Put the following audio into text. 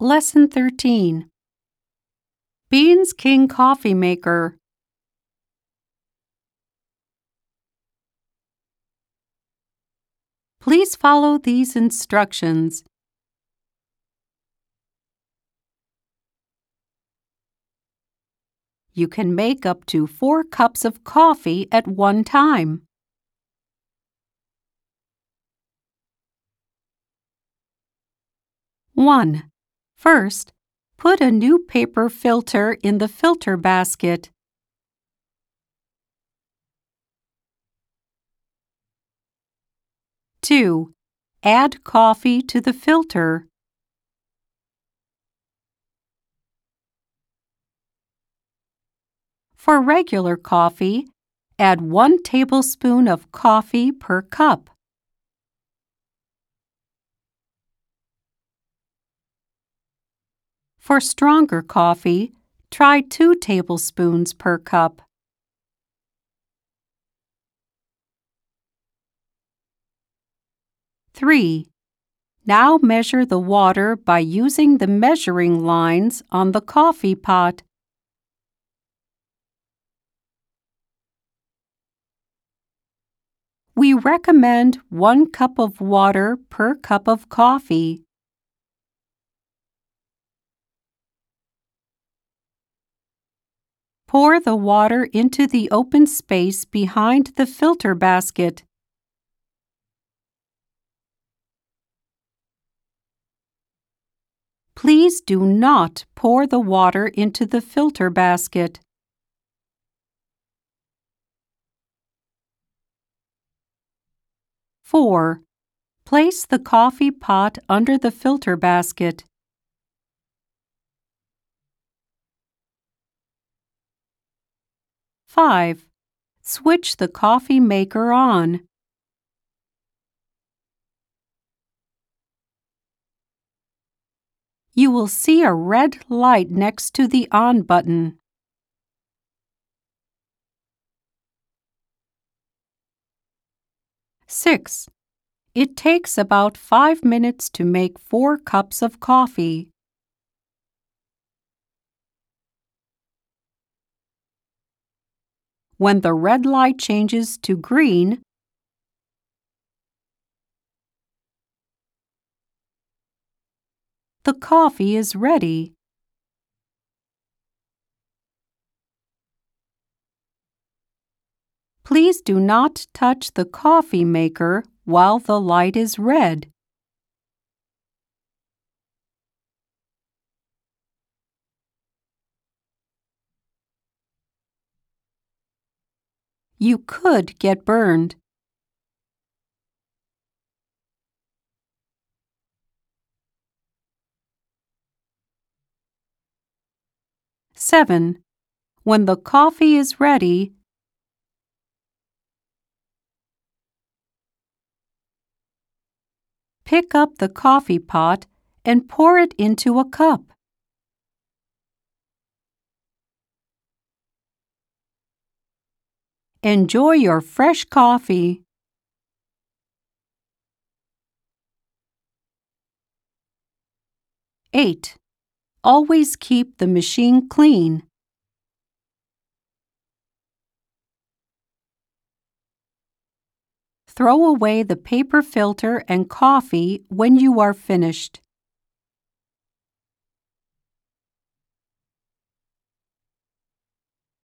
Lesson 13. Beans King Coffee Maker. Please follow these instructions. You can make up to 4 cups of coffee at one time. One. First, put a new paper filter in the filter basket. 2. Add coffee to the filter. 'For regular coffee, add 1 tablespoon of coffee per cup. For stronger coffee, try 2 tablespoons per cup. 3. Now measure the water by using the measuring lines on the coffee pot. We recommend 1 cup of water per cup of coffee. Pour the water into the open space behind the filter basket. Please do not pour the water into the filter basket. Four. Place the coffee pot under the filter basket. Five. Switch the coffee maker on. You will see a red light next to the on button. 6. It takes about 5 minutes to make 4 cups of coffee. When the red light changes to green, the coffee is ready. Please do not touch the coffee maker while the light is red. You could get burned. Seven. When the coffee is ready, pick up the coffee pot and pour it into a cup. Enjoy your fresh coffee. 8. Always keep the machine clean. Throw away the paper filter and coffee when you are finished.